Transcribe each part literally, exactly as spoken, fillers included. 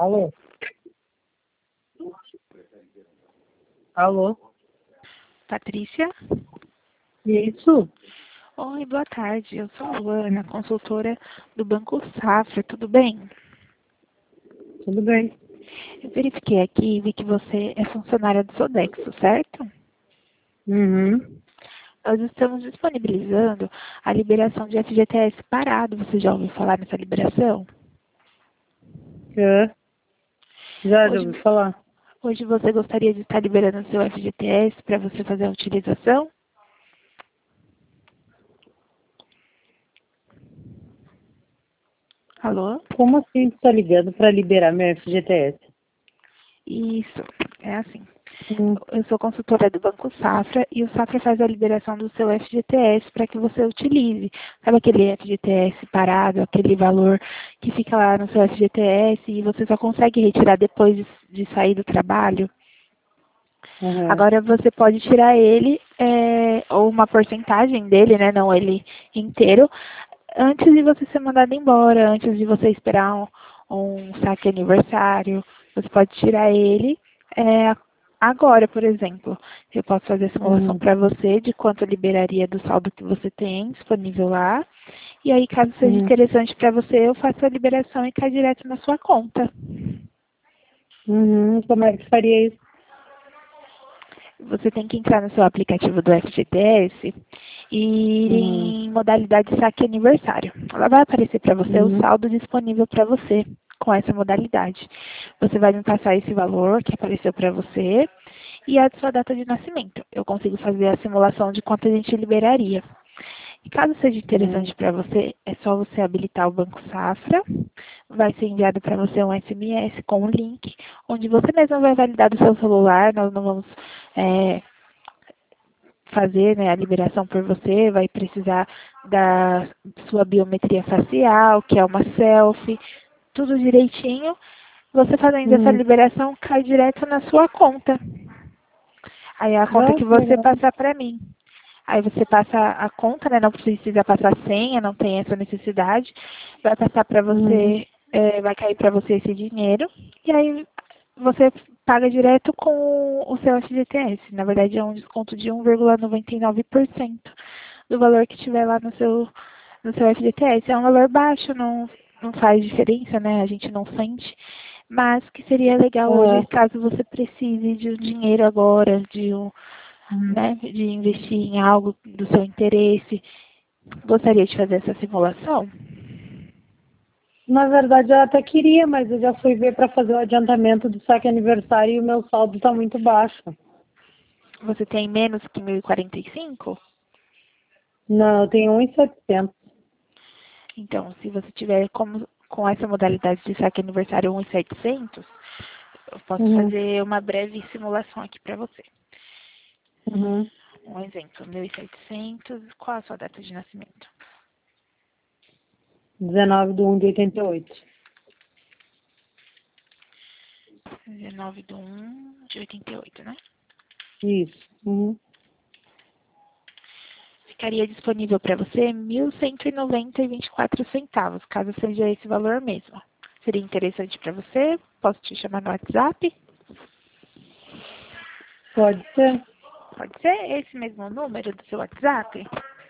Alô? Alô? Patrícia? Isso? Oi, boa tarde. Eu sou a Luana, consultora do Banco Safra. Tudo bem? Tudo bem. Eu verifiquei aqui e vi que você é funcionária do Sodexo, certo? Uhum. Nós estamos disponibilizando a liberação de F G T S parado. Você já ouviu falar nessa liberação? É. Já, já Hoje, ouvi falar. hoje você gostaria de estar liberando o seu F G T S para você fazer a utilização? Alô? Como assim você tá ligando para liberar meu F G T S? Isso, é assim. Hum. Eu sou consultora do Banco Safra e o Safra faz a liberação do seu F G T S para que você utilize. Sabe aquele F G T S parado, aquele valor que fica lá no seu F G T S e você só consegue retirar depois de, de sair do trabalho? Uhum. Agora você pode tirar ele, é, ou uma porcentagem dele, né, não ele inteiro, antes de você ser mandado embora, antes de você esperar um, um saque aniversário. Você pode tirar ele é, agora, por exemplo. Eu posso fazer a simulação Uhum. para você de quanto liberaria do saldo que você tem disponível lá. E aí, caso seja Uhum. interessante para você, eu faço a liberação e cai direto na sua conta. Uhum. Como é que faria isso? Você tem que entrar no seu aplicativo do F G T S e ir Uhum. em modalidade saque aniversário. Ela vai aparecer para você o Uhum. saldo disponível para você com essa modalidade. Você vai me passar esse valor que apareceu para você e a sua data de nascimento. Eu consigo fazer a simulação de quanto a gente liberaria. E caso seja Uhum. interessante para você, é só você habilitar o Banco Safra. Vai ser enviado para você um S M S com um link, onde você mesmo vai validar do seu celular. Nós não vamos é, fazer, né, a liberação por você, vai precisar da sua biometria facial, que é uma selfie, tudo direitinho. Você fazendo essa Uhum. liberação cai direto na sua conta. Aí é a conta Ah, que que você legal. passar para mim. Aí você passa a conta, né? Não precisa passar senha, não tem essa necessidade. Vai passar para Uhum. você, é, vai cair para você esse dinheiro. E aí você paga direto com o seu F G T S. Na verdade, é um desconto de um vírgula noventa e nove por cento do valor que tiver lá no seu, no seu F G T S. É um valor baixo, não, não faz diferença, né? A gente não sente. Mas que seria legal hoje, Uhum. caso você precise de um dinheiro agora, de um, Uhum. né, de investir em algo do seu interesse. Gostaria de fazer essa simulação? Na verdade, eu até queria, mas eu já fui ver para fazer o adiantamento do saque aniversário e o meu saldo está muito baixo. Você tem menos que mil e quarenta e cinco? Não, eu tenho um mil e setecentos. Então, se você tiver como, com essa modalidade de saque aniversário um mil e setecentos, eu posso Uhum. fazer uma breve simulação aqui para você. Uhum. Um exemplo, mil e setecentos, qual a sua data de nascimento? dezenove de um de oitenta e oito. dezenove de um de oitenta e oito, né? Isso. Uhum. Ficaria disponível para você mil cento e noventa e vinte e quatro centavos, caso seja esse valor mesmo. Seria interessante para você? Posso te chamar no WhatsApp? Pode ser? Pode ser esse mesmo número do seu WhatsApp?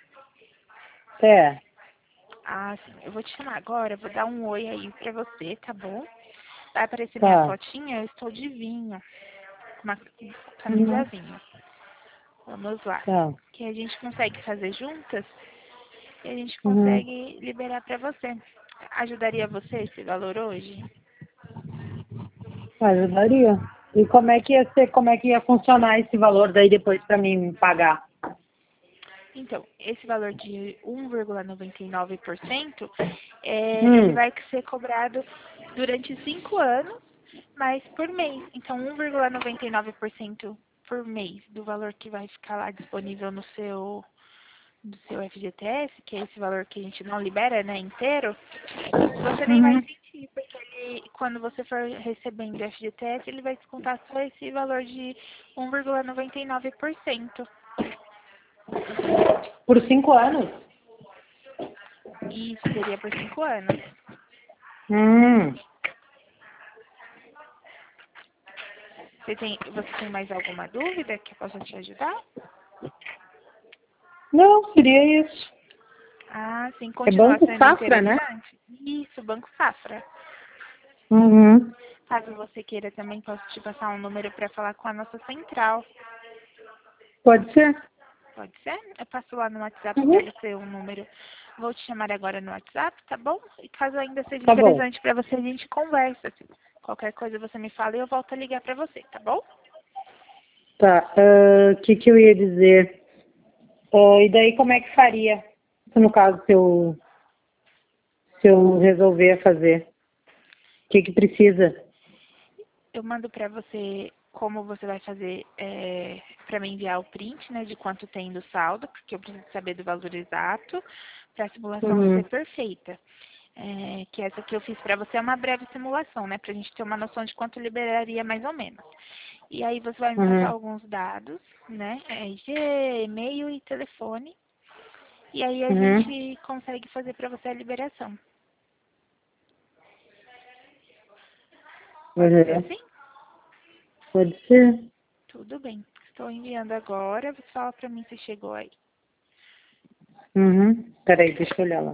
É. Ah, sim. Eu vou te chamar agora, eu vou dar um oi aí pra você, tá bom? Vai aparecer minha Tá. fotinha, eu estou de vinho, uma camisa Uhum. vinho. Vamos lá. Tá. Que a gente consegue fazer juntas e a gente Uhum. consegue liberar pra você. Ajudaria você esse valor hoje? Ajudaria. E como é que ia ser, como é que ia funcionar esse valor daí depois para mim pagar? Então, esse valor de um vírgula noventa e nove por cento, é, ele Hum. vai ser cobrado durante cinco anos, mas por mês. Então, um vírgula noventa e nove por cento por mês do valor que vai ficar lá disponível no seu, no seu F G T S, que é esse valor que a gente não libera, né, inteiro, você nem vai Uhum. sentir, porque ele, quando você for recebendo F G T S, ele vai descontar só esse valor de um vírgula noventa e nove por cento. Por cinco anos? E isso seria por cinco anos. Hum. Você tem, você tem mais alguma dúvida que eu possa te ajudar? Não, seria isso. Ah, sim, É continua Banco sendo Safra, né? interessante? Isso, Banco Safra. Uhum. Caso você queira também, posso te passar um número para falar com a nossa central. Pode ser? Pode ser? Eu passo lá no WhatsApp Uhum. para você um número. Vou te chamar agora no WhatsApp, tá bom? E caso ainda seja Tá bom. interessante para você, a gente conversa. Qualquer coisa você me fala e eu volto a ligar para você, tá bom? Tá. O que, que eu ia dizer? Ah, e daí como é que faria? No caso, se eu, se eu resolver fazer. O que, que precisa? Eu mando para você como você vai fazer é, para me enviar o print, né, de quanto tem do saldo, porque eu preciso saber do valor exato para a simulação Uhum. ser perfeita. É, que essa que eu fiz para você é uma breve simulação, né, para a gente ter uma noção de quanto liberaria mais ou menos. E aí você vai me passar Uhum. alguns dados, né, R G, e-mail e telefone. E aí a Uhum. gente consegue fazer para você a liberação. Pode ser Uhum. assim? Pode ser? Tudo bem. Estou enviando agora. Você fala para mim se chegou aí. Uhum. Peraí, deixa eu olhar lá.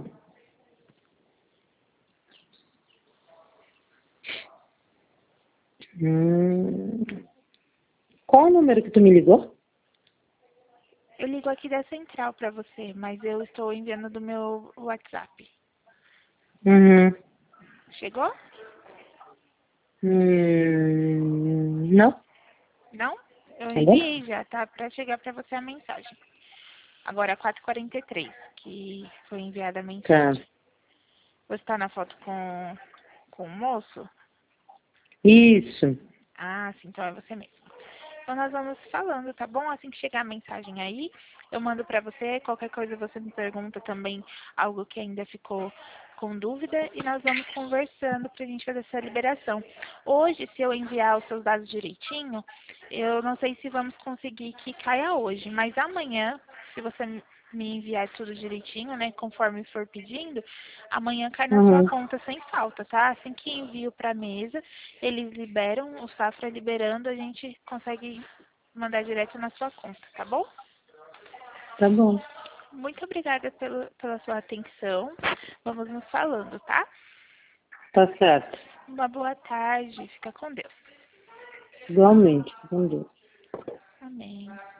Hum. Qual o número que tu me ligou? Eu ligo aqui da central para você, mas eu estou enviando do meu WhatsApp. Uhum. Chegou? Hum. Não? Não? Eu Ainda enviei não? já, tá? Para chegar para você a mensagem. Agora é quatro e quarenta e três que foi enviada a Tá. mensagem. Você está na foto com, com o moço? Isso. Ah, sim, então é você mesmo. Então nós vamos falando, tá bom? Assim que chegar a mensagem aí, eu mando pra você. Qualquer coisa você me pergunta também, algo que ainda ficou com dúvida, e nós vamos conversando pra gente fazer essa liberação. Hoje, se eu enviar os seus dados direitinho, eu não sei se vamos conseguir que caia hoje, mas amanhã, se você me enviar tudo direitinho, né, conforme for pedindo, amanhã cai na sua Uhum. conta sem falta, tá? Assim que envio pra mesa, eles liberam, o Safra liberando, a gente consegue mandar direto na sua conta, tá bom? Tá bom. Muito obrigada pelo, pela sua atenção. Vamos nos falando, tá? Tá certo. Uma boa tarde. Fica com Deus. Igualmente. Com Deus. Amém.